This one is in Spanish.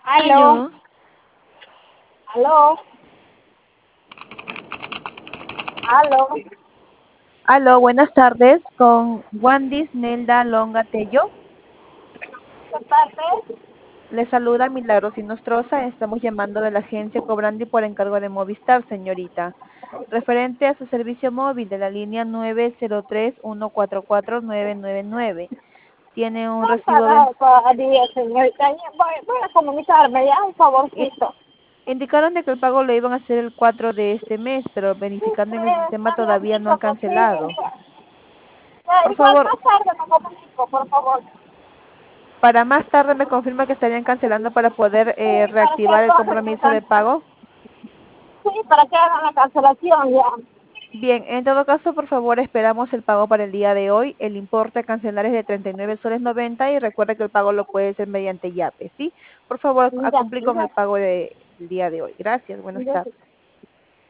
Aló, Aló, aló, aló. aló, buenas tardes con Wandis Nelda Longa Tello. ¿Qué parte? Le saluda Milagros Inostroza. Estamos llamando de la agencia Cobrandi por encargo de Movistar, señorita. Referente a su servicio móvil de la línea 903-144-999. Tiene un No recibo para todavía, señorita. Voy a comunicarme ya, un i- favorcito. indicaron de que el pago lo iban a hacer el 4 de este mes, pero Sí, verificando en el sistema está bien, todavía no dicho han que sí. cancelado. Por Igual favor, más tarde me comunico, por favor. para más tarde me confirma que estarían cancelando para poder Sí, para que reactivar el hagan la compromiso de pago. sí, para que hagan la cancelación ya. Bien, en todo caso, por favor, esperamos el pago para el día de hoy. El importe a cancelar es de 39 soles 90 y recuerda que el pago lo puede hacer mediante Yape, ¿sí? Por favor, a Ya, cumplir con el ya, pago del día de hoy. Gracias, buenas ya. tardes.